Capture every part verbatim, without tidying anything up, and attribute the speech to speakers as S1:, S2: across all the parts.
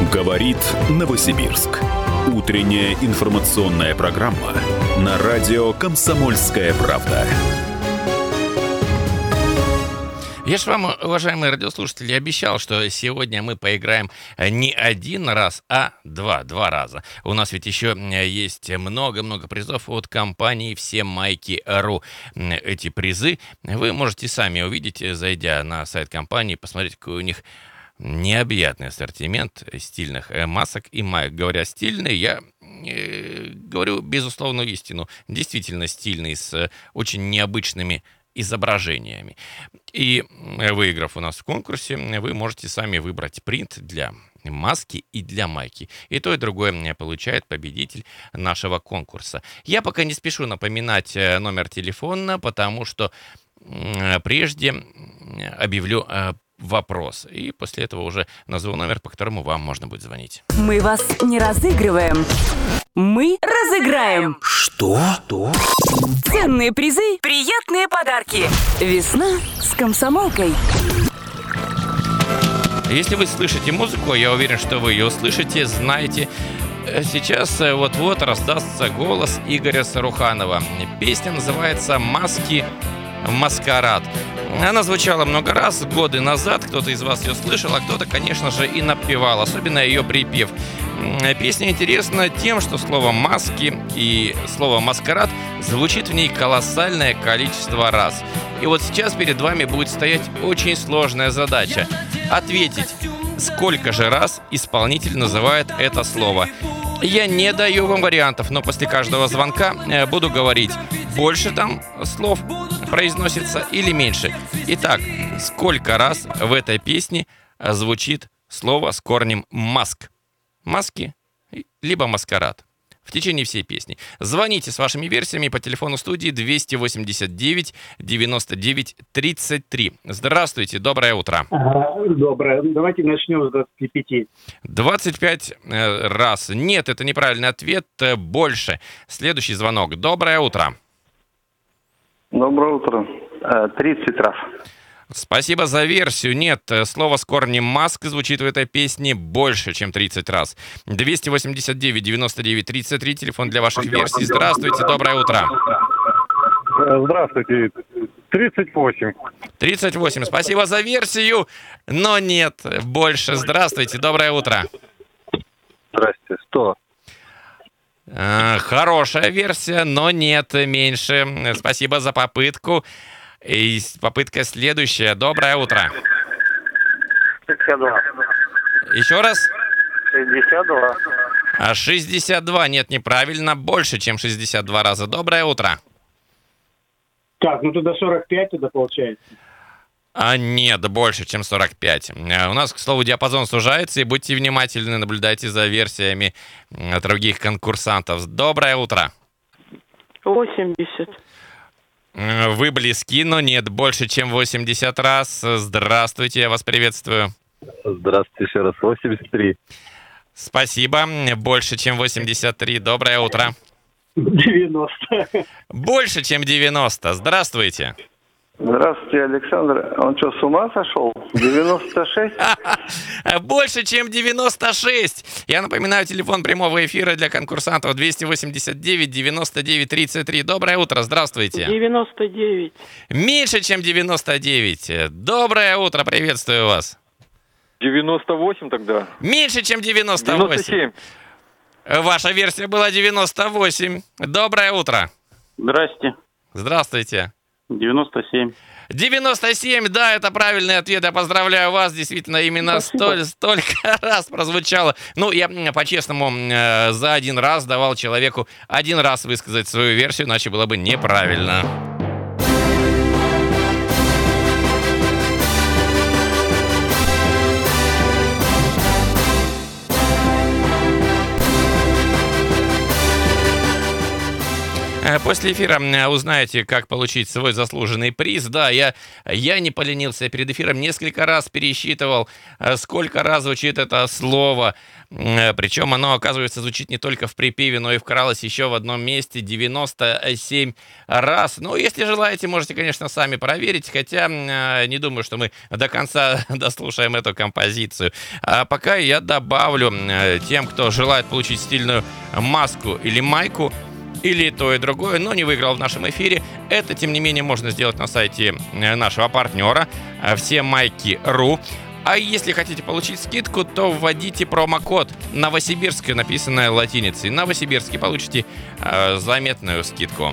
S1: Говорит Новосибирск. Утренняя информационная программа на радио «Комсомольская правда».
S2: Я же вам, уважаемые радиослушатели, обещал, что сегодня мы поиграем не один раз, а два, два раза. У нас ведь еще есть много-много призов от компании всемайки точка ру. Эти призы вы можете сами увидеть, зайдя на сайт компании, посмотреть, какой у них необъятный ассортимент стильных масок и маек. Говоря стильный, я э, говорю безусловную истину. Действительно стильный, с очень необычными изображениями. И выиграв у нас в конкурсе, вы можете сами выбрать принт для маски и для майки. И то, и другое получает победитель нашего конкурса. Я пока не спешу напоминать номер телефона, потому что прежде объявлю вопрос. И после этого уже назову номер, по которому вам можно будет звонить.
S3: Мы вас не разыгрываем. Мы разыграем.
S1: Что? Что?
S3: Ценные призы, приятные подарки. Весна с комсомолкой.
S2: Если вы слышите музыку, я уверен, что вы ее слышите, знаете, сейчас вот-вот раздастся голос Игоря Саруханова. Песня называется «Маски. Маскарад». Она звучала много раз, годы назад. Кто-то из вас ее слышал, а кто-то, конечно же, и напевал, особенно ее припев. Песня интересна тем, что слово «маски» и слово «маскарад» звучит в ней колоссальное количество раз. И вот сейчас перед вами будет стоять очень сложная задача – ответить, сколько же раз исполнитель называет это слово. Я не даю вам вариантов, но после каждого звонка буду говорить, больше там слов произносится или меньше. Итак, сколько раз в этой песне звучит слово с корнем «маск»? Маски, либо маскарад. В течение всей песни. Звоните с вашими версиями по телефону студии двести восемьдесят девять девяносто девять тридцать три. Здравствуйте, доброе утро.
S4: Доброе. Давайте начнем с двадцати пяти.
S2: двадцать пять раз. Нет, это неправильный ответ. Больше. Следующий звонок. Доброе утро.
S5: Доброе утро. тридцать раз.
S2: Спасибо за версию. Нет, слово с корнем «маск» звучит в этой песне больше, чем тридцать раз. двести восемьдесят девять девяносто девять тридцать три, телефон для ваших версий. Здравствуйте, доброе утро.
S6: Здравствуйте. тридцать восемь.
S2: тридцать восемь. Спасибо за версию, но нет, больше. Здравствуйте, доброе утро.
S6: Здрасте. сто.
S2: А, хорошая версия, но нет, меньше. Спасибо за попытку. И попытка следующая. Доброе утро.
S5: шестьдесят два.
S2: Еще раз.
S5: шестьдесят два.
S2: А шестьдесят два. Нет, неправильно. Больше, чем шестьдесят два раза. Доброе утро.
S4: Так, ну тогда сорок пять тогда получается.
S2: А нет, больше, чем сорок пять. У нас, к слову, диапазон сужается, и будьте внимательны, наблюдайте за версиями других конкурсантов. Доброе утро.
S7: восемьдесят.
S2: Вы близки, но нет, больше, чем восемьдесят раз. Здравствуйте, я вас приветствую.
S6: Здравствуйте еще раз. восемьдесят три.
S2: Спасибо. Больше, чем восемьдесят три. Доброе утро.
S4: девяносто.
S2: Больше, чем девяносто. Здравствуйте.
S5: Здравствуйте, Александр. Он что, с ума сошел? девяносто шесть?
S2: Больше, чем девяносто шесть. Я напоминаю, телефон прямого эфира для конкурсантов двести восемьдесят девять девяносто девять тридцать три. Доброе утро, здравствуйте.
S7: девяносто девять.
S2: Меньше, чем девяносто девять. Доброе утро, приветствую вас.
S6: девяносто восемь тогда.
S2: Меньше, чем девяносто восемь.
S6: девяносто семь.
S2: Ваша версия была девяносто восемь. Доброе утро.
S7: Здрасте.
S2: Здравствуйте.
S7: девяносто семь.
S2: девяносто семь, да, это правильный ответ. Я поздравляю вас. Действительно, именно столь, столько раз прозвучало. Ну, я по-честному э, за один раз давал человеку один раз высказать свою версию, иначе было бы неправильно. После эфира узнаете, как получить свой заслуженный приз. Да, я, я не поленился перед эфиром, несколько раз пересчитывал, сколько раз звучит это слово. Причем оно, оказывается, звучит не только в припеве, но и вкралось еще в одном месте девяносто семь раз. Ну, если желаете, можете, конечно, сами проверить, хотя не думаю, что мы до конца дослушаем эту композицию. А пока я добавлю тем, кто желает получить стильную маску или майку, или то и другое, но не выиграл в нашем эфире. Это, тем не менее, можно сделать на сайте нашего партнера все майки точка ру. А если хотите получить скидку, то вводите промокод «Новосибирск», написанное латиницей. «Новосибирск», получите э, заметную скидку.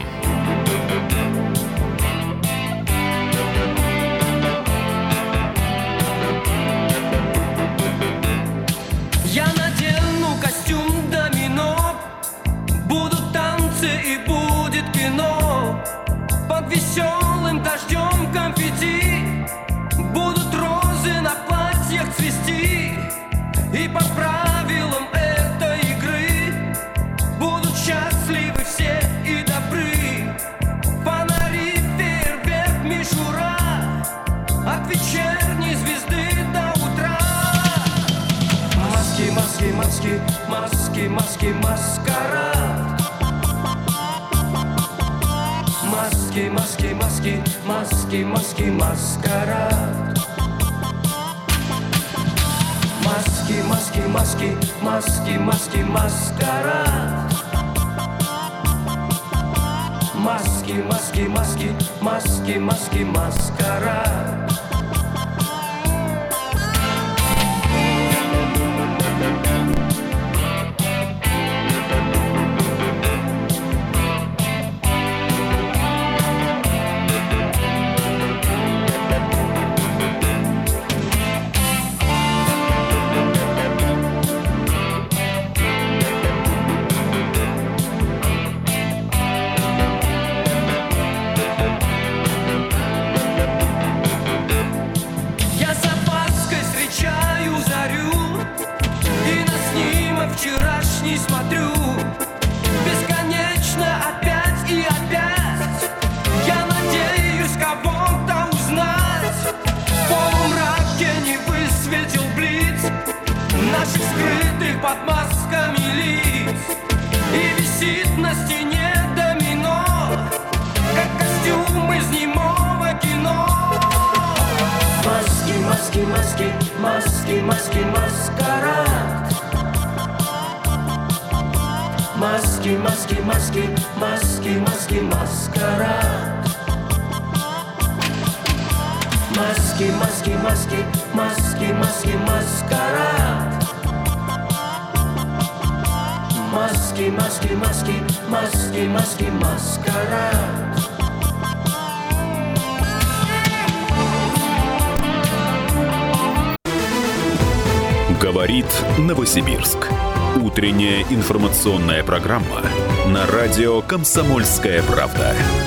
S8: Я надену костюм домино, будут танцы и будет кино. Под веселым дождем конфетти будут розы на платьях цвести. И по правилам этой игры будут счастливы все и добры. Фонари, фейерверк, мишура, от вечерней звезды до утра. Маски, маски, маски, маски, маски, маскарад. Маски, маски, маски, маски, маски, маскарад. Маски, маски, маски, маски, маски, маскарад. Маски, маски, маски, маски, маски, маскарад. Вчерашний смотрю бесконечно опять и опять. Я надеюсь кого-то узнать. В полумраке не высветил блиц наших скрытых под масками лиц. И висит на стене домино, как костюм из немого кино. Маски, маски, маски, маски, маски, маскарад. Маски, маски, маски, маски, маски, маскарад. Маски, маски, маски, маски, маски, маскарад. Маски, маски, маски, маски, маски, маскарад.
S1: Говорит Новосибирск. Утренняя информационная программа на радио «Комсомольская правда».